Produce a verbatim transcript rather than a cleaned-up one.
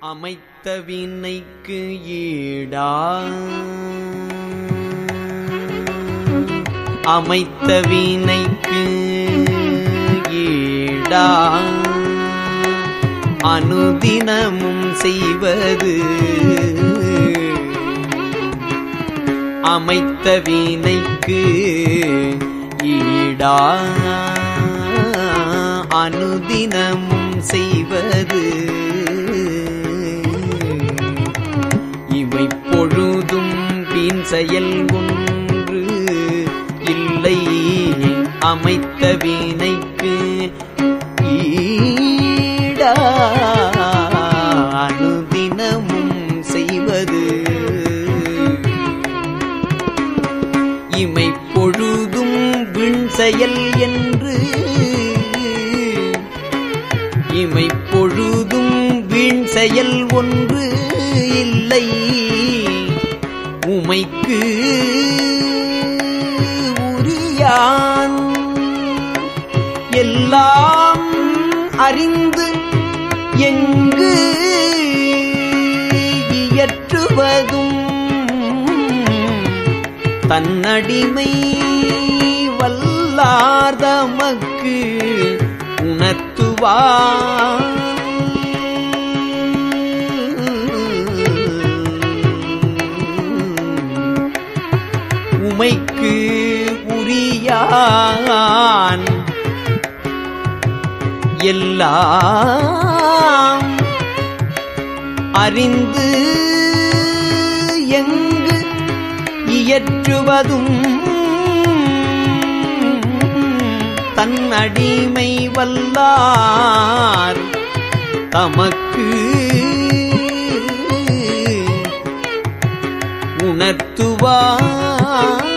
அமைத்த வினைக்கு ஈடா அமைத்த வினைக்கு ஈடா அனுதினமும் செய்வது அமைத்த வினைக்கு ஈடா அனுதினமும் செய்வது இவை பொழுதும் பின் செயல் ஒன்று இல்லை அமைத்த வினைக்கு ஈடா அனுதினமும் செய்வது இமை பொழுதும் விண் செயல் என்று இமை பொழுதும் வீண் செயல் ஒன்று இல்லை உமைக்கு உரியான் எல்லாம் அறிந்து எங்கு இயற்றுவதும் தன்னடிமை வல்லார் தமக்கு உணர்த்துவார் உமைக்கு உரியான் எல்லாம் அறிந்து எங்கு இயற்றுவதும் தன் அடிமை வல்லார் தமக்கு உணர்த்துவார்